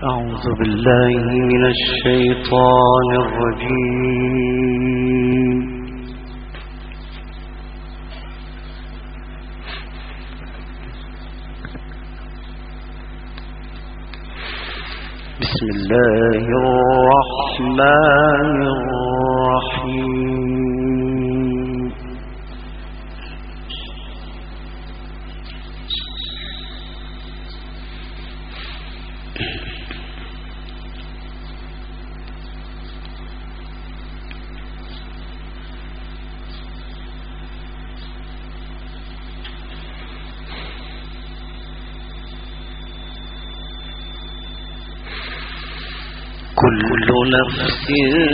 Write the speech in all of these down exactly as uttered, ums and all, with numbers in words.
أعوذ بالله من الشيطان الرجيم. بسم الله الرحمن الرحيم. كل نفس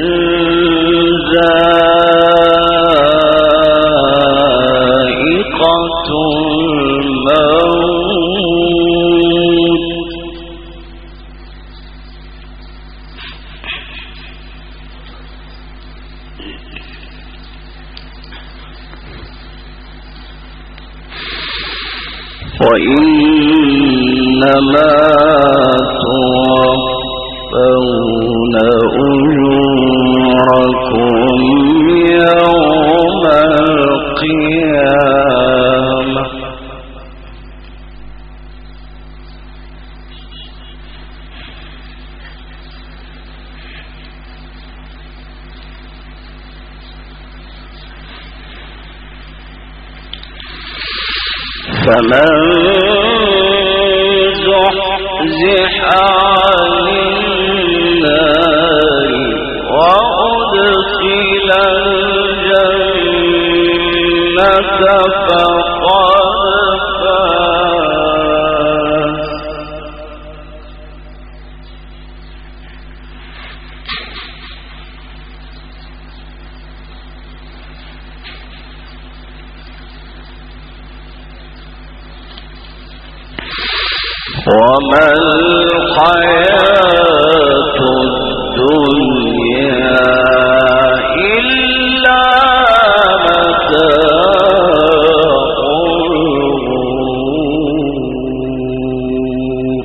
ذائقة الموت وإنما توفون أجوركم يوم القيامة فمن زحزح عن النار وأدخل الجنة فقد فاز. وما الحياة الدنيا إلا متاع الغرور.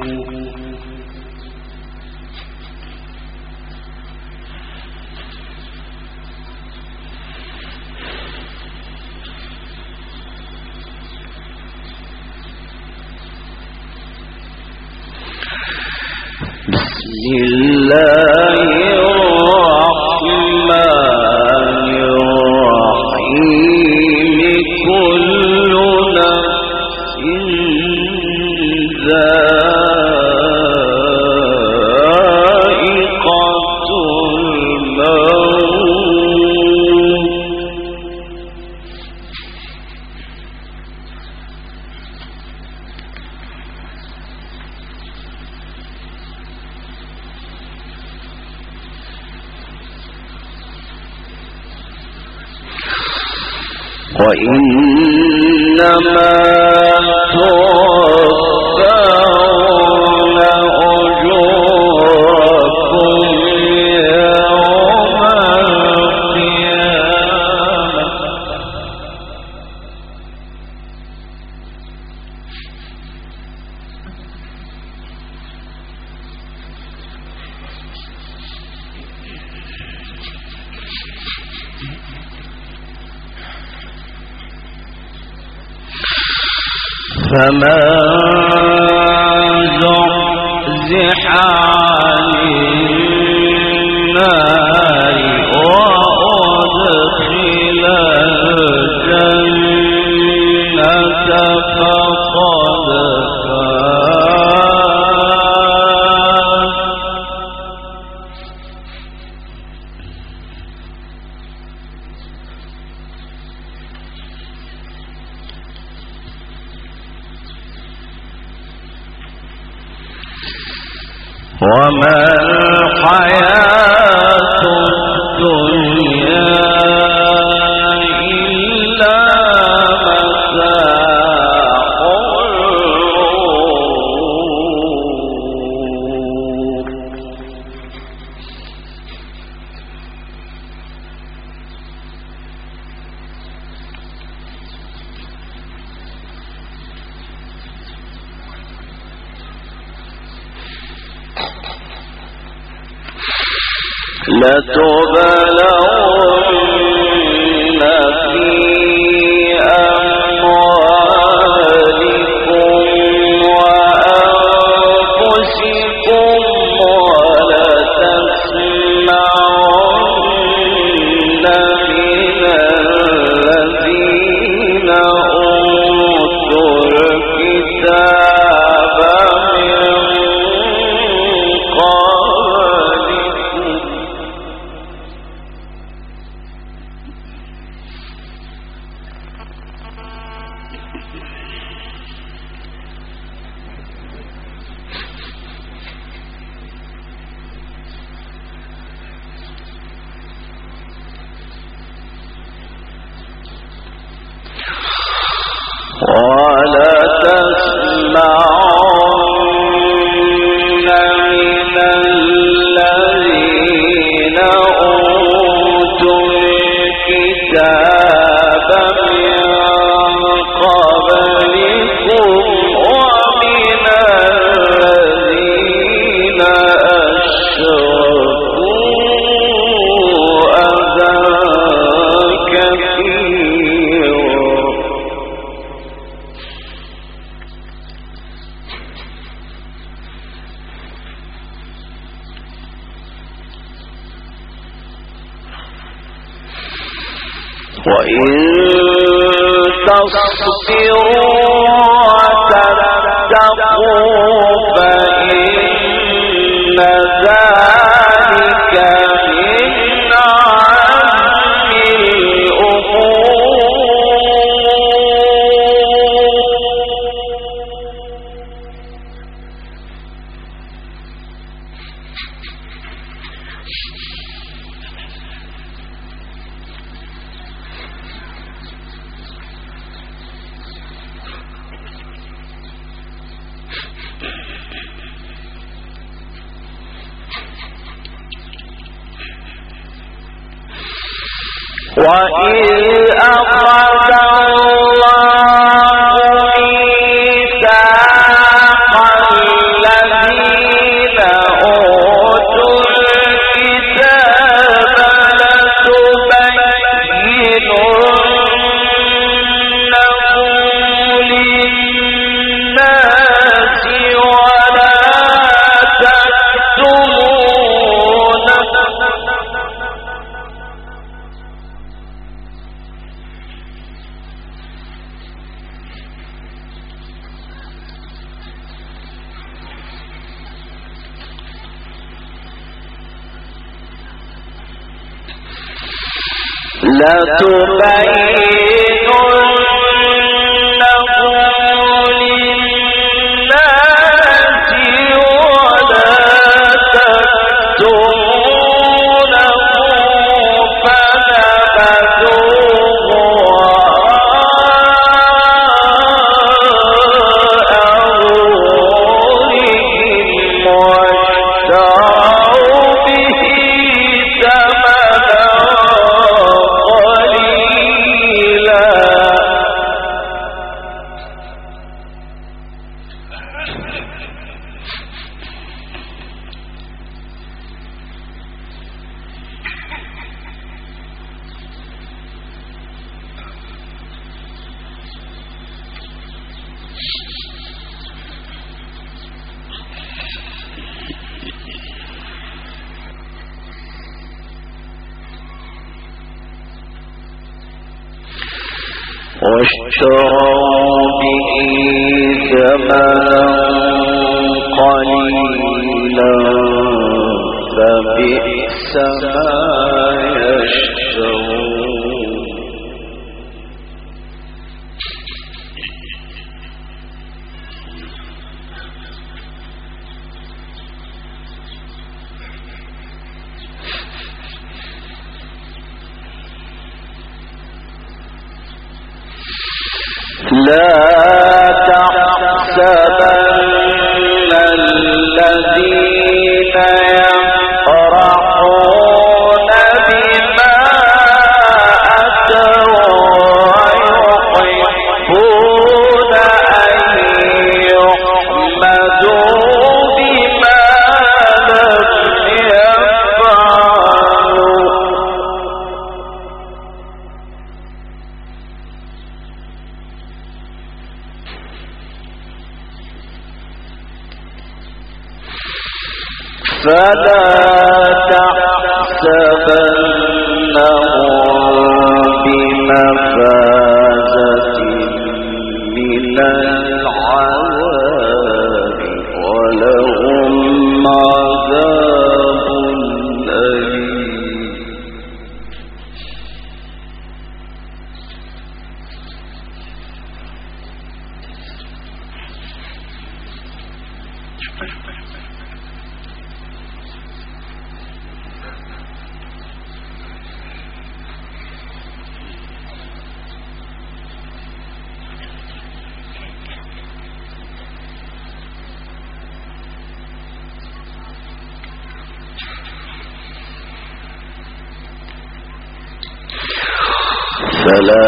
بسم الله الرحمن الرحيم. كل نفس ذائقة الموت وإنما توفون أجوركم يوم القيامة فمن زحزح عن النار وأدخل الجنة فقد فاز. وما الحياة الدنيا إلا متاع الغرور. وإن تصبروا وتتقوا فإن ذلك من عزم الأمور. وإذ أخذ الله ميثاق الذين أوتوا الكتاب لتبيننه للناس ولا تكتمونه. لتبيننه للناس ولا تكتمونه فنبذوه وراء ظهورهم واشتروا به ثمنا واشتروا به ثمنا قليلا فبئس ما يشترون. لا تحسبن الذين يفرحون بما أتوا ويحبون أن يحمدوا بما لم يفعلوا فلا تحسبنهم بمفازة من العذاب ولهم عذاب أليم. فلا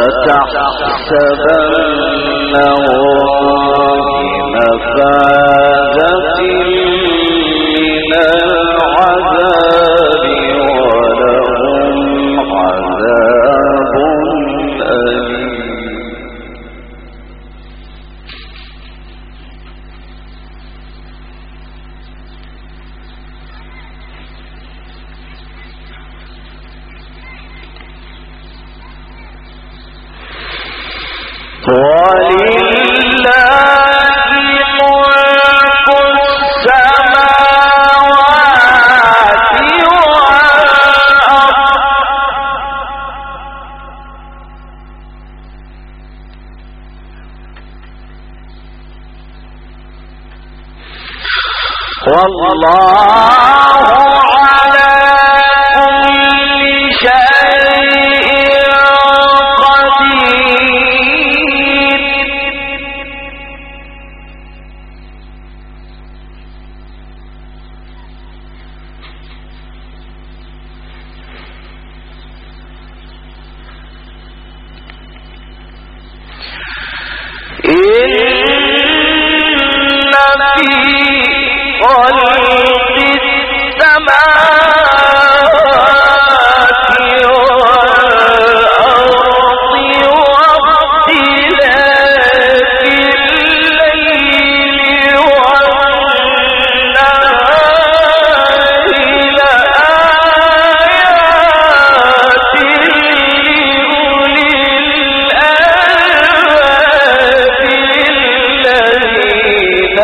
تحسبنهم بمفازة من العذاب ولهم عذاب أليم. والله على كل شيء قدير. إن في خلق السماوات والأرض واختلاف الليل والنهار لآيات لأولي الألباب الذين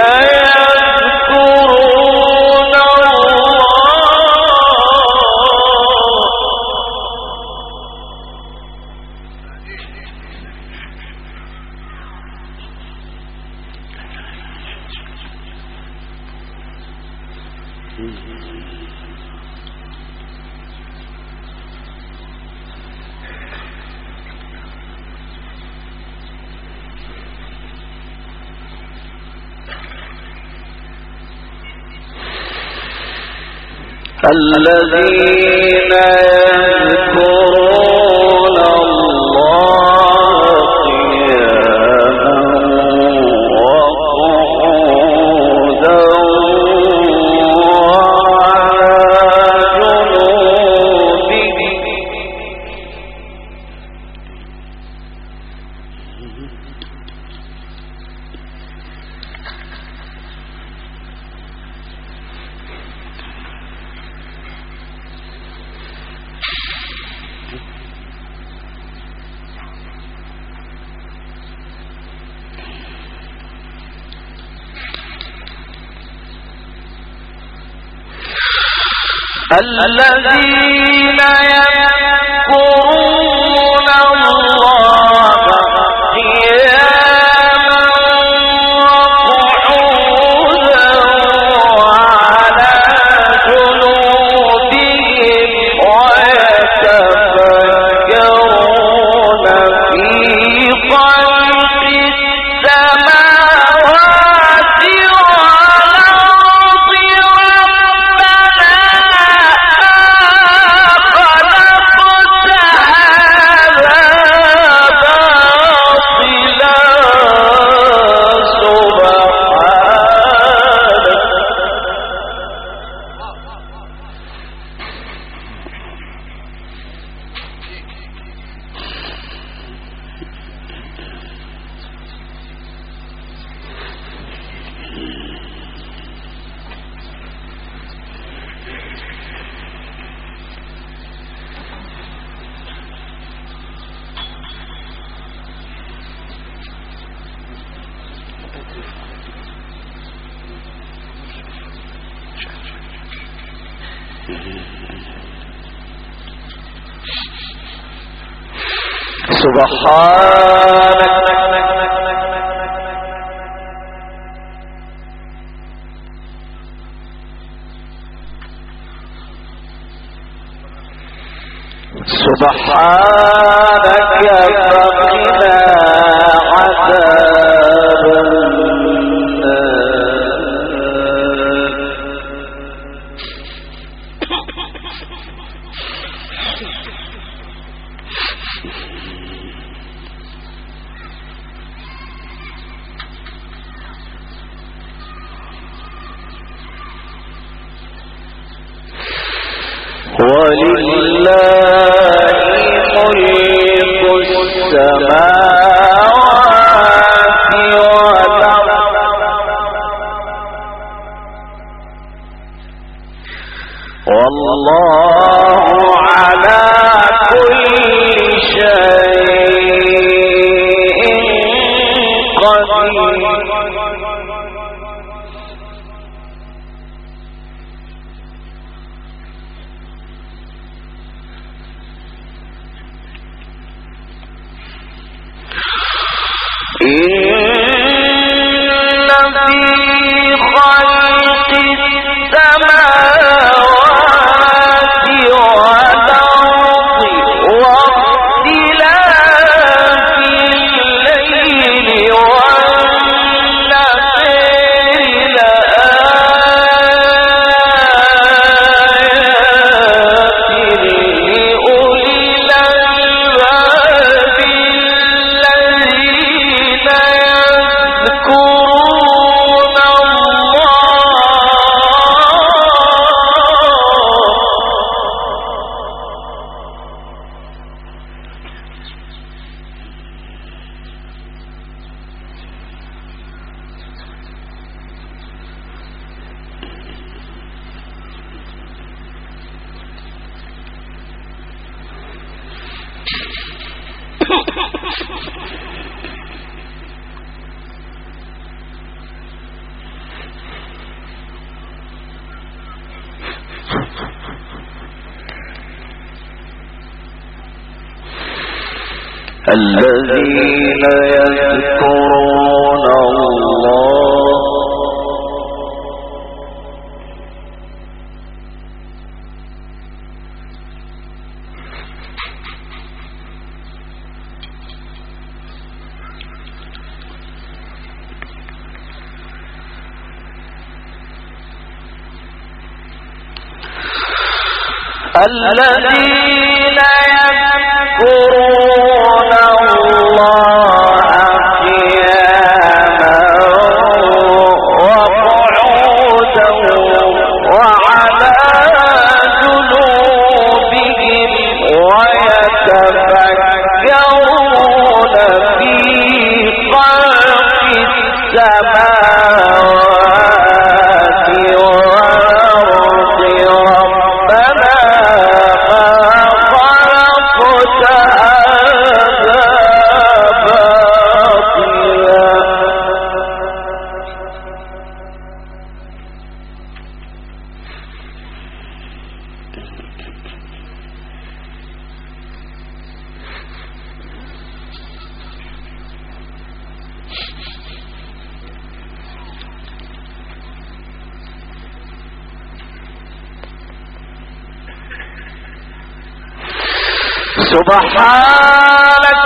يذكرون الذين يذكرون الله قياما وقعودا وعلى جنوبهم. الذين يذكرون الله قياما وقعودا وعلى جنوبهم ويتفكرون في خلق السماوات والأرض ربنا ما خلقت سبحانك سبحانك فقنا عذاب ولله ملك السماوات والأرض والله على كل شيء قدير إن في خلق السماوات والأرض واختلاف الليل والنهار لآيات لأولي الألباب يذكرون الذين يذكرون الله الذين يذكرون الله قياما وقعودا وعلى جنوبهم ويتفكرون في خلق السماوات والأرض ربنا سبحانك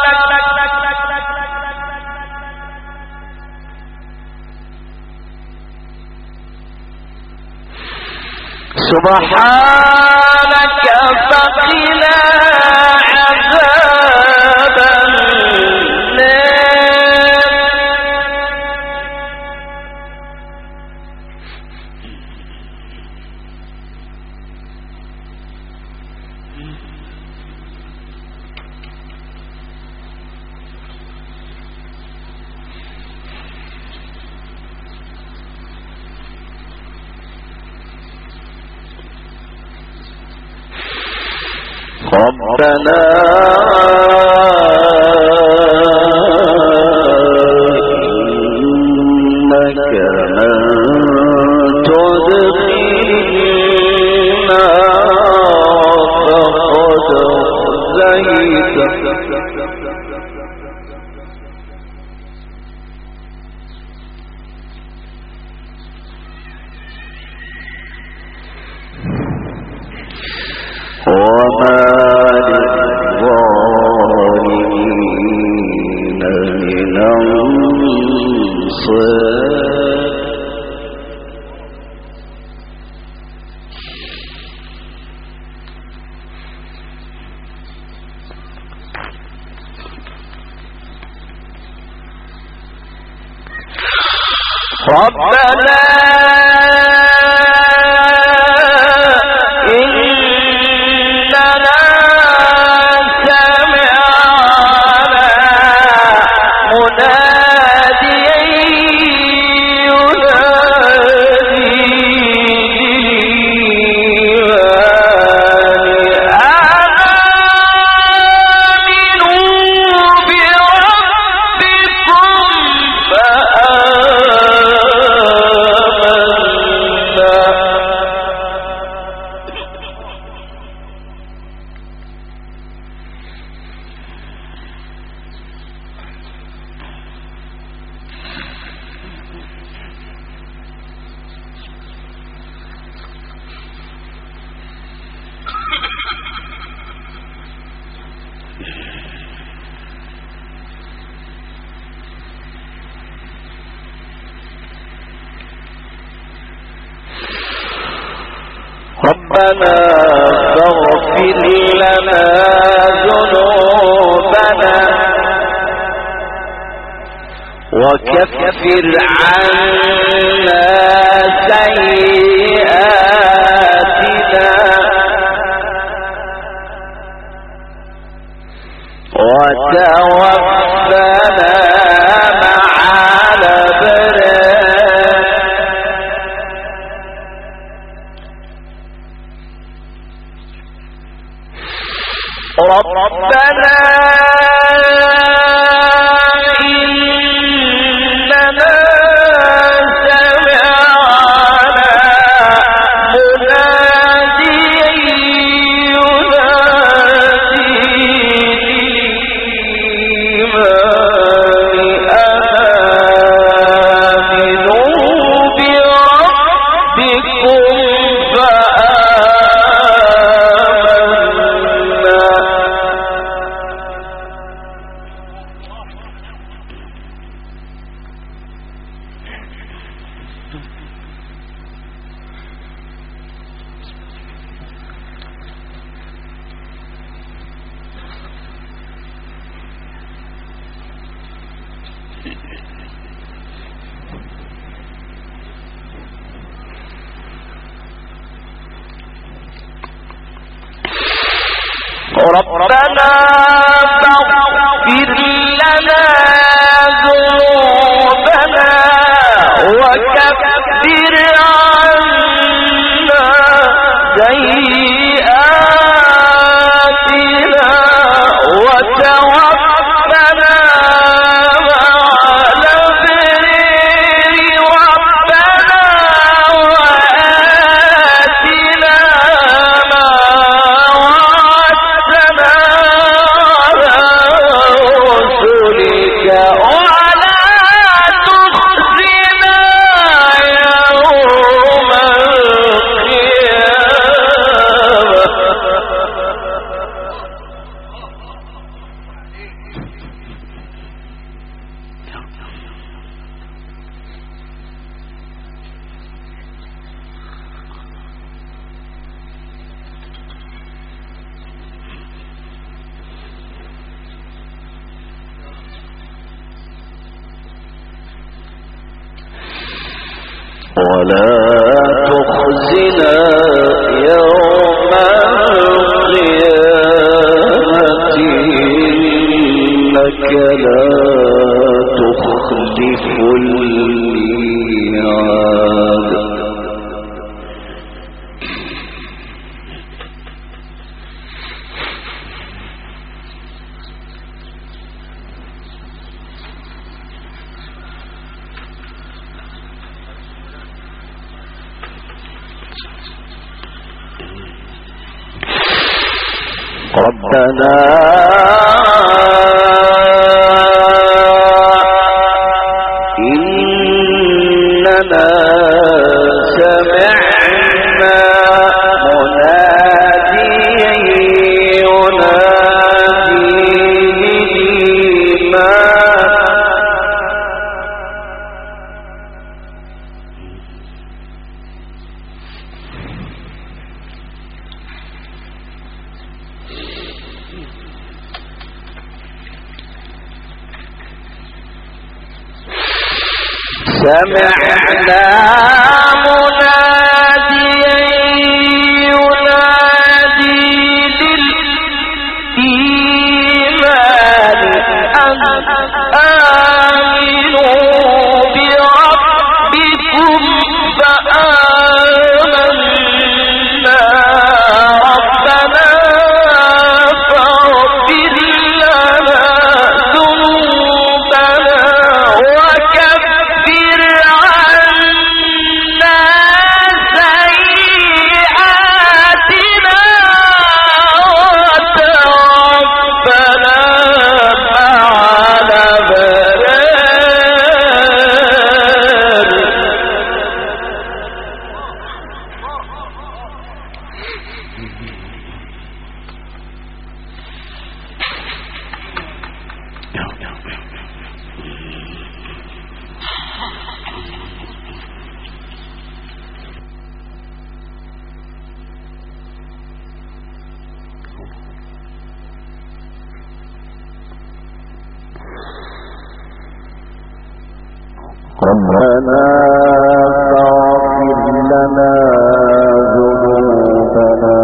سبحانك فقنا عذاب ربنا إنك من تدخل النار فقد أخزيته ربنا إننا سمعنا مناديا ربنا فاغفر لنا ذنوبنا وكفر عنا سيئاتنا وتوفنا مع الأبرار ربنا إننا سمعنا مناديا ينادي للإيمان آمنوا بربكم ربنا فاغفر لنا ذنوبنا وكفر عنا سيئاتنا وتوفنا مع الأبرار ربنا وآتنا ما رسلك ولا تخزنا يوم ولا تخزنا يوم القيامة إنك لا تخلف الميعاد ربنا إننا سمعنا مناديا ينادي للإيمان سمعنا مناديا ينادي للإيمان أن آمنوا بربكم فآمنا ربنا فاغفر لنا ذنوبنا وكفر عنا سيئاتنا وتوفنا مع الأبرار. ربنا فاغفر لنا ذنوبنا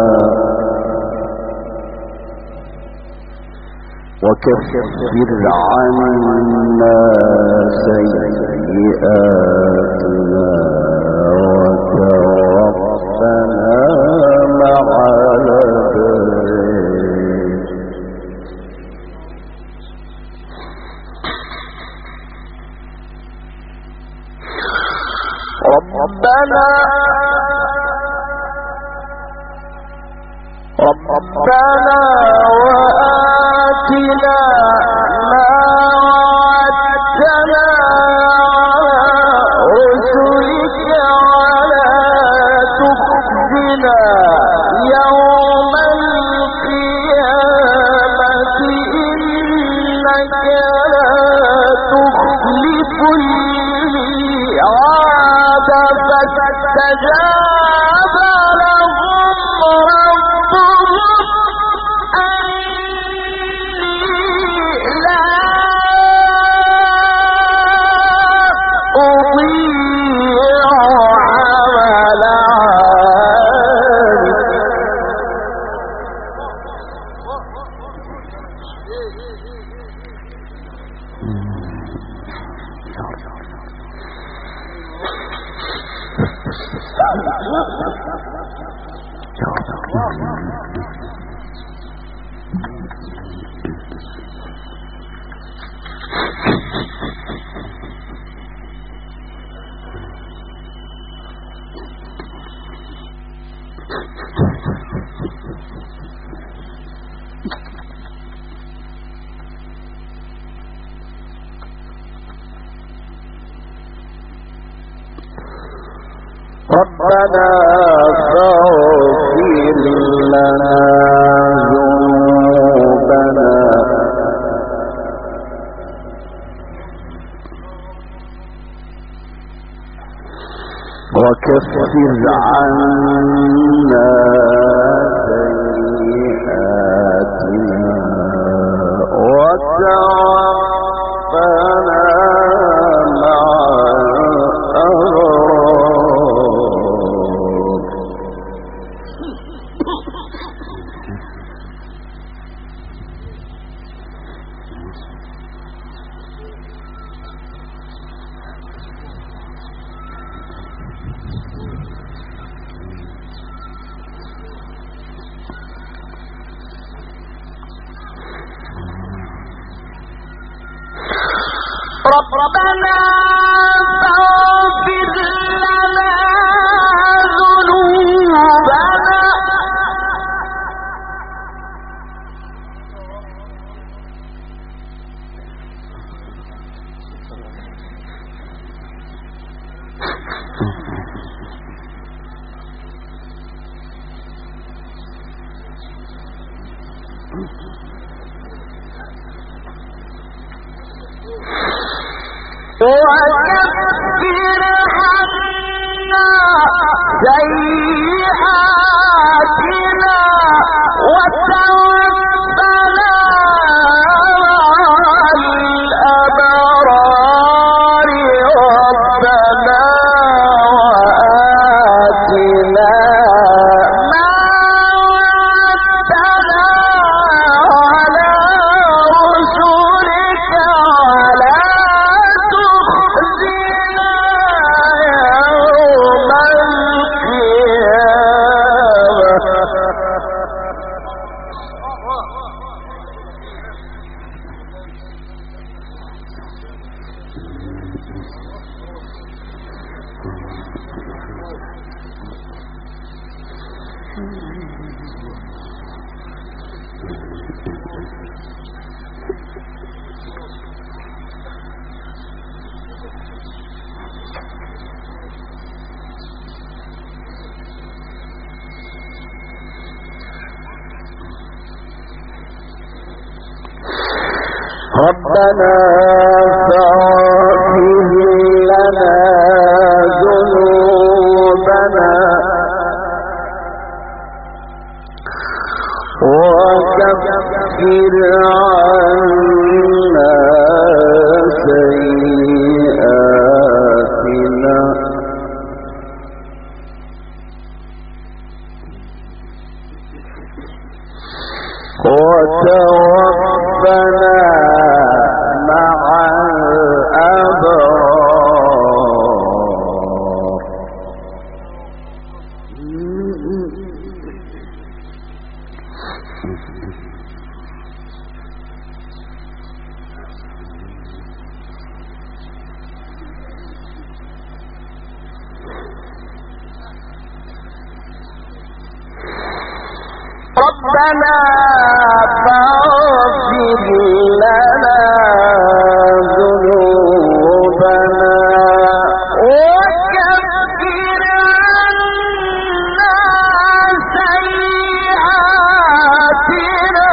وكفر عنا سيئاتنا وتوفنا مع الأبرار. ربنا ربنا وآتنا ما وعدتنا على رسلك ولا تخزنا يوم القيامة إنك لا تخلف الميعاد. فاستجاب لهم ربهم أني لا أضيع عمل عامل. ربنا فاغفر لنا ذنوبنا وكفر عنا سيئاتنا وتوفنا مع الأبرار. ربنا فاغفر لنا ذنوبنا وكفر عنا سيئاتنا وتوفنا مع الأبرار. ربنا ربنا فاغفر لنا ذنوبنا وكفر عنا سيئاتنا وتوفنا مع الأبرار. ربنا فاغفر لنا ذنوبنا وكفر عنا سيئاتنا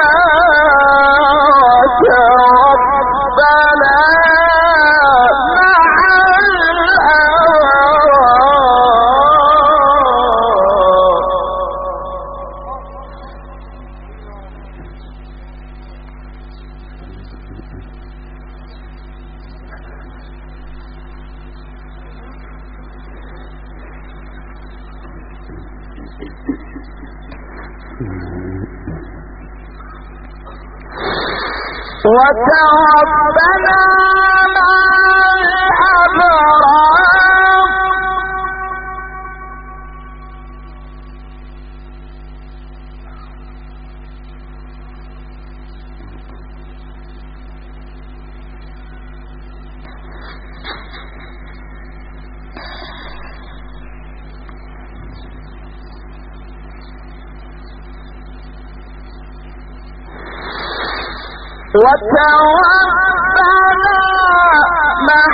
وتوفنا مع وتوفنا مع الأبرار. وتوفنا مع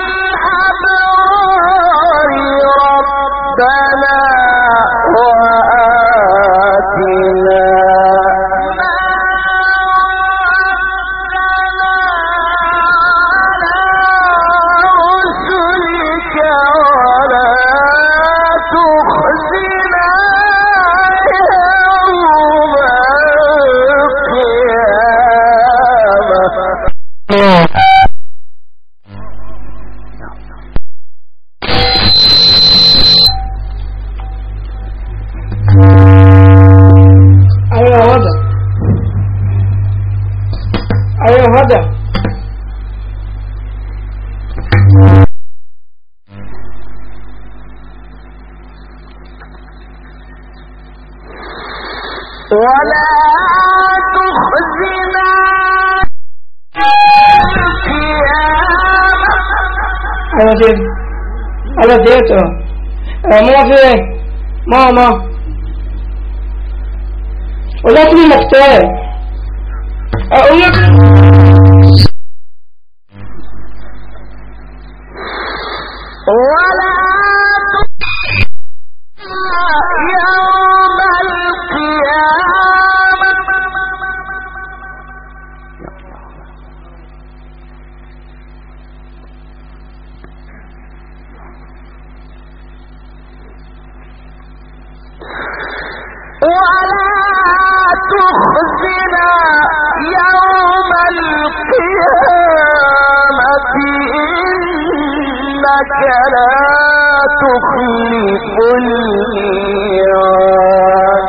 الأبرار. ربنا وآتنا ما وعدتنا على رسلك ولا تخزنا يوم ايوه هدى ايوه هدى ولا تخزنا ايوه دي انا ديته ماما في ايه ماما ولا اسمي مختار اقول لك ولا يوم القيامة ولا تخزنا يوم القيامة إنك لا تخلف الميعاد.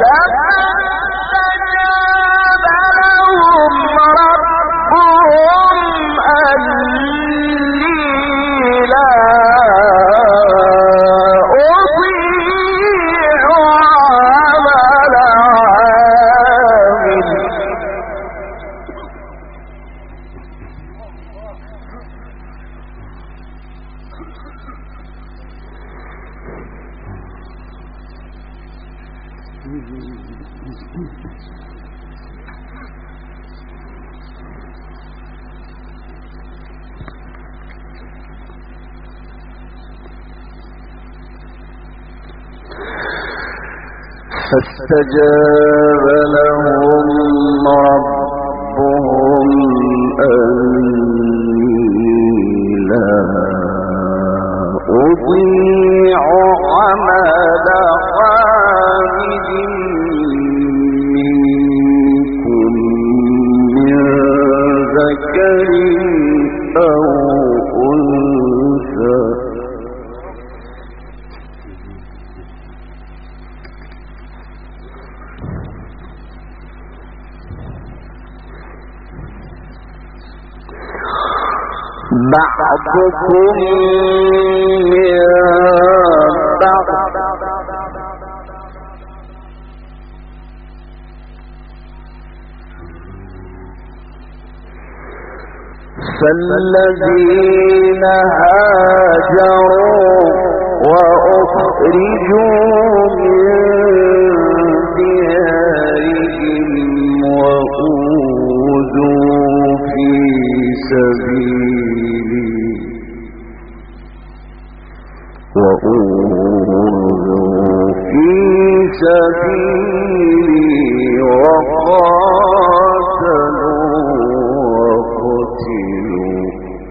فاستجاب لهم ربهم أني لا أضيع عمل عامل فاستجاب لهم ربهم أني لا أضيع عمل عامل منكم من ذكر أو أنثى بعضكم من بعض فالذين هاجروا وأخرجوا من ديارهم وأوذوا في سبيلي وأوذوا في سبيلي وقاتلوا وقتلوا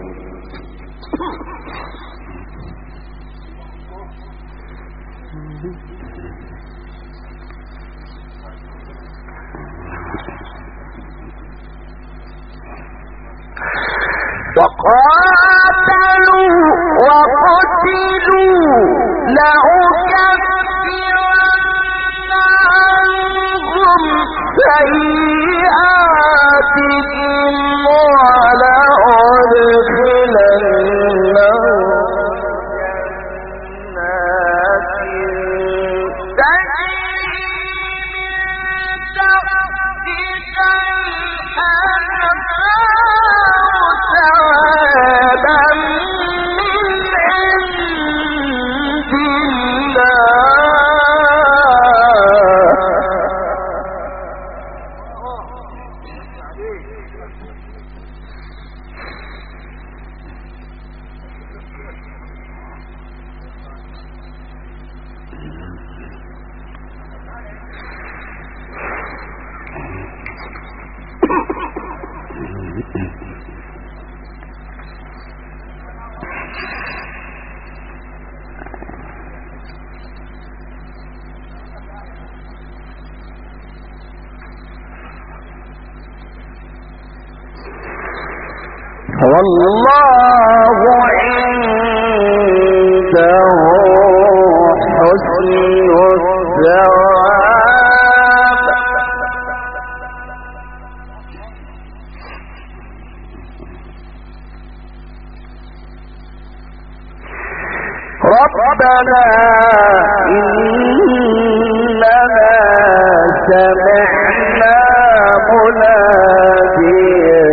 وقاتلوا وقتلوا لأكفرن عنهم سيئاتهم ولأدخلنهم جنات تجري من تحتها الأنهار ثوابا من عند والله عنده حسن الثواب ربنا إننا سمعنا مناديا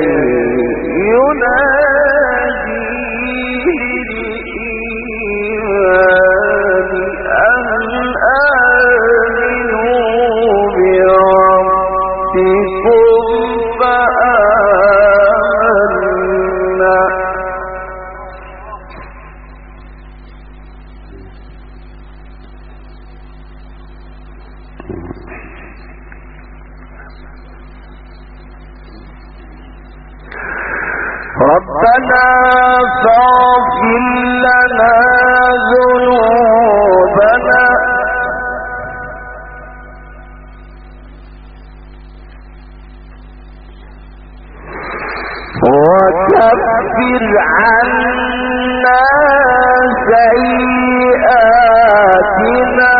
ينادي للإيمان أن آمنوا بربكم فآمنا ربنا فاغفر لنا ذنوبنا وكفر عنا سيئاتنا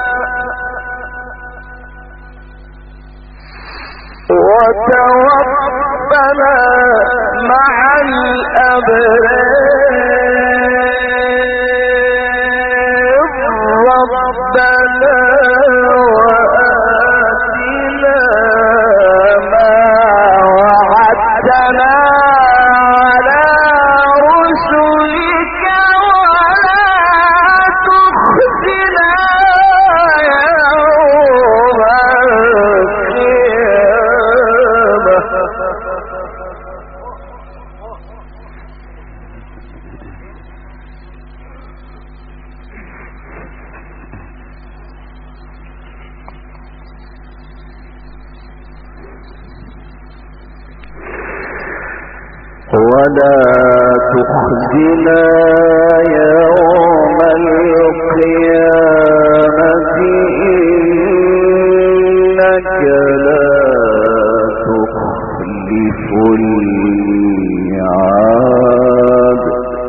وتوفنا مع الأبرار ربنا وآتنا ما وعدتنا على رسلك ولا تخزنا يوم ولا تخزنا يوم القيامة إنك لا تخلف الميعاد.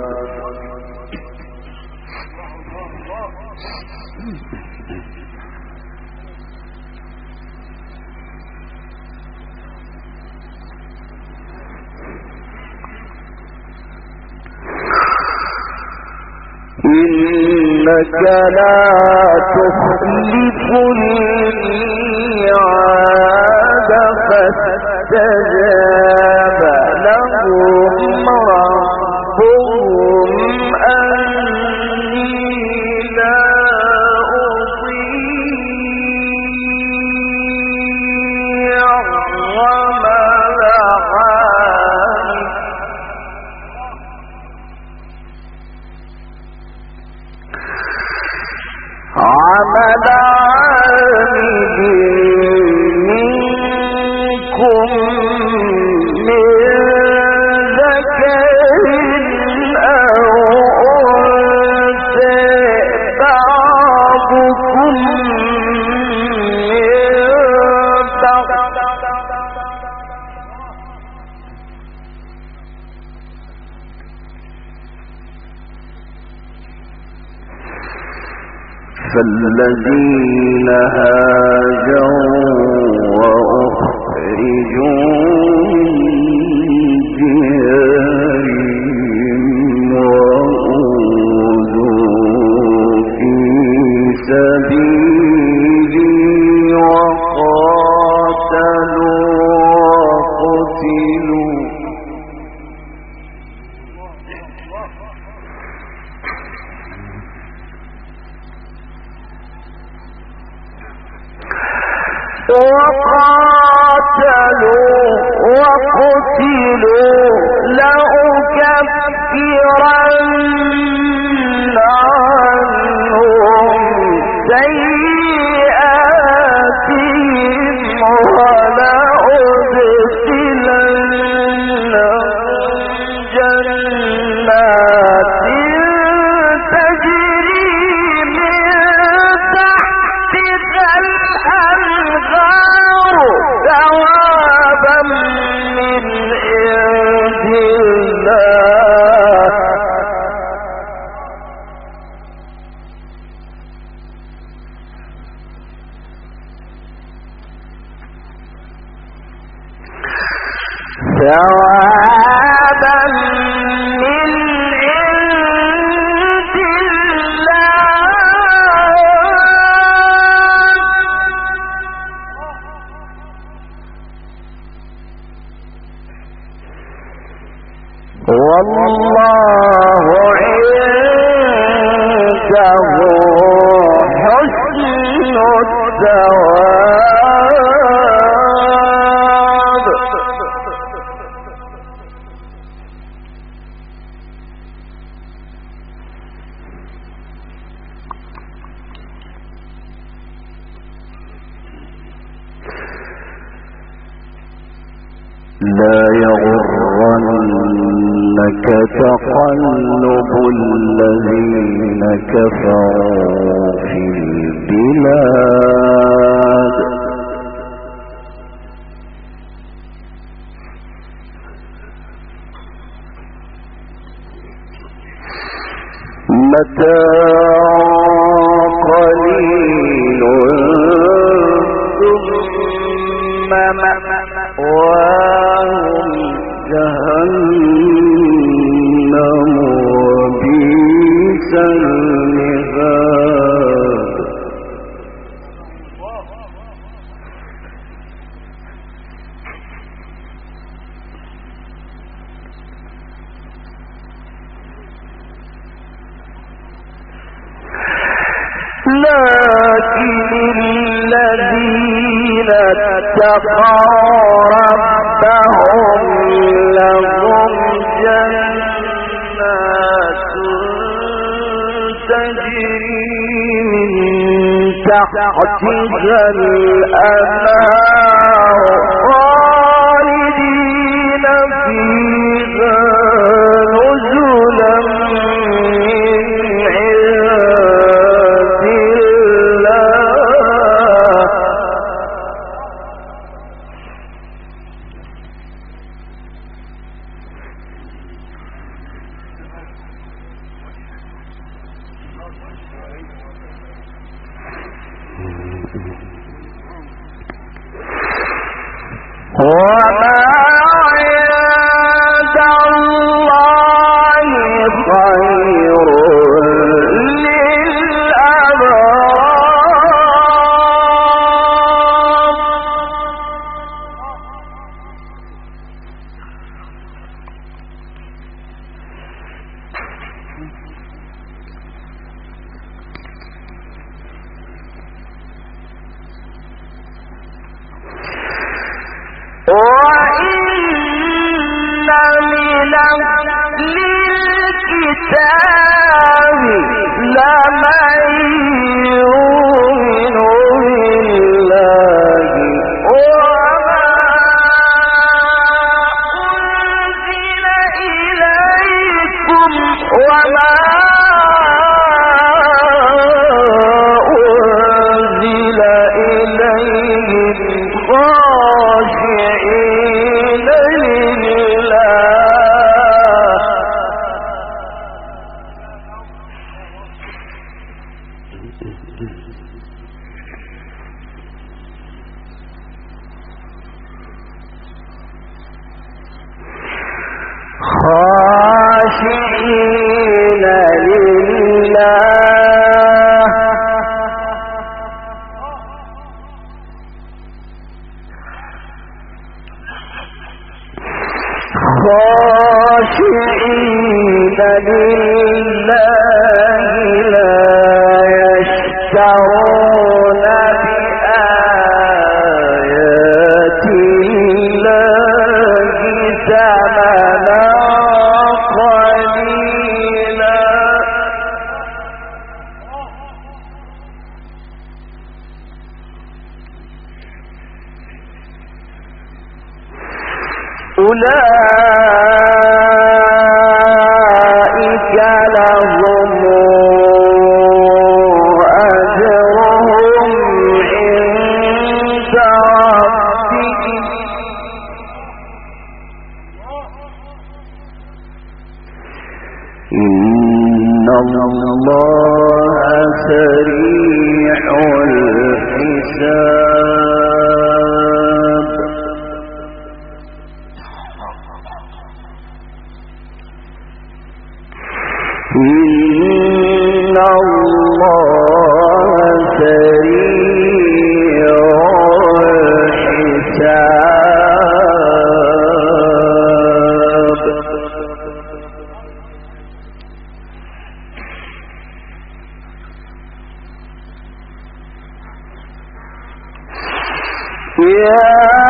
إنك لا تخلف الميعاد فاستجاب لهم ربهم أني لا أضيع عمل عمل عامل منكم من ذكر أو أنثى بعضكم فالذين هاجروا وأخرجوا من ديارهم وأوذوا في سبيلي وقاتلوا وقتلوا وقاتلوا وقتلوا لأكفرن عنهم سيئاتهم ولأدخلنهم جنات تجري من تحتها الأنهار ثوابا من عند الله ثوابا من عند الله والله عنده حسن الثواب. لا يغرنك تقلب الذين كفروا في البلاد متاع قليل ثم مأواهم جهنم وبئس المهاد. لكن الذين اتقوا ربهم لهم جنات تجري من تحتها الأنهار خالدين فيها وما عند الله خير خاشعين لله خاشعين لله لا يشترون بآيات الله ثمنا قليلا أولئك لهم أجرهم عند ربهم إن الله سريع الحساب إن الله سريع الحساب يا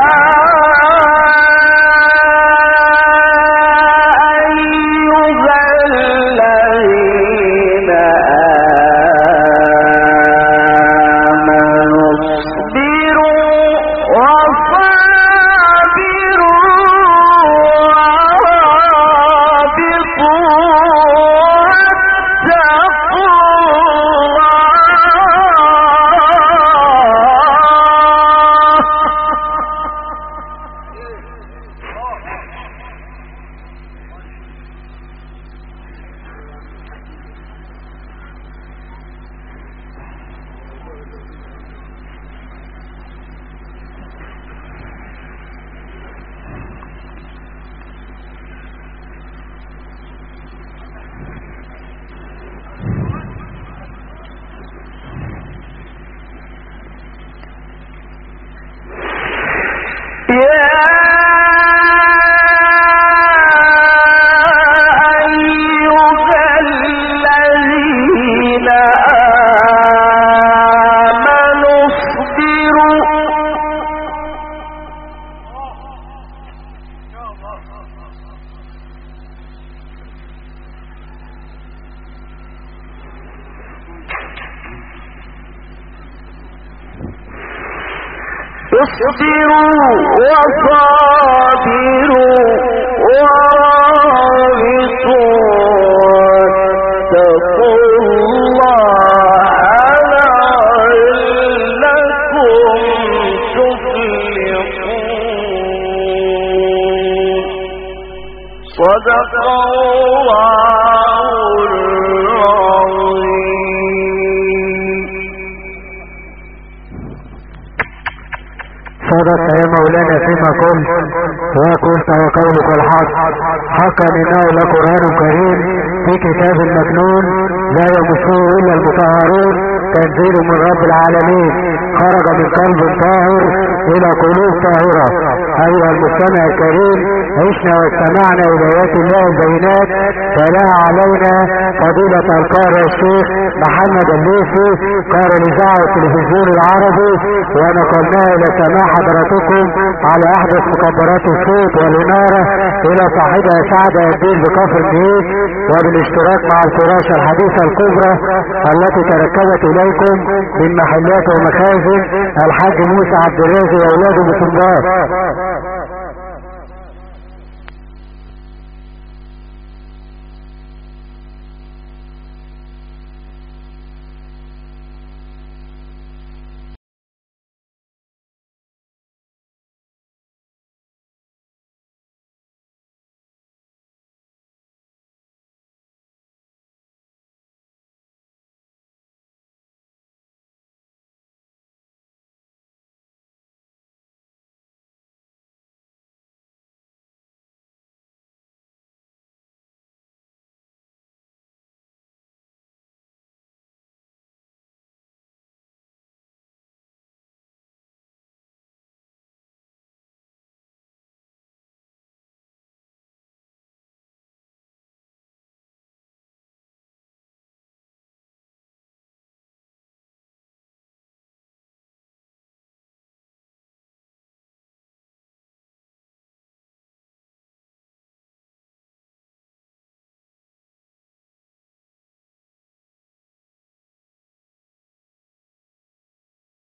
اصبروا وصابروا ورابطوا واتقوا الله لعلكم تفلحون. صدق الله العظيم. صدقت يا مولانا فيما قلت وقلت وقولك الحق حقا انه لقرآن كريم في كتاب مكنون لا يمسه الا المطهرون تنزيل من رب العالمين خرج من قلب طاهر الى قلوب طاهرة. ايها المستمع الكريم عشنا واستمعنا اليات الله البينات فلا علينا فضيلة القارئ الشيخ محمد الليثي قارئ الاذاعة والتلفزيون العربي ونقلناه الى سماع حضراتكم على احدث مكبرات الصوت والانارة الى صاحبها سعد الدين بكفر الجيش وبالاشتراك مع الفراشة الحديثة الكبرى التي تركبت اليكم من محلات ومخازن الحاج موسى عبد الرازق واولاده بسنباط.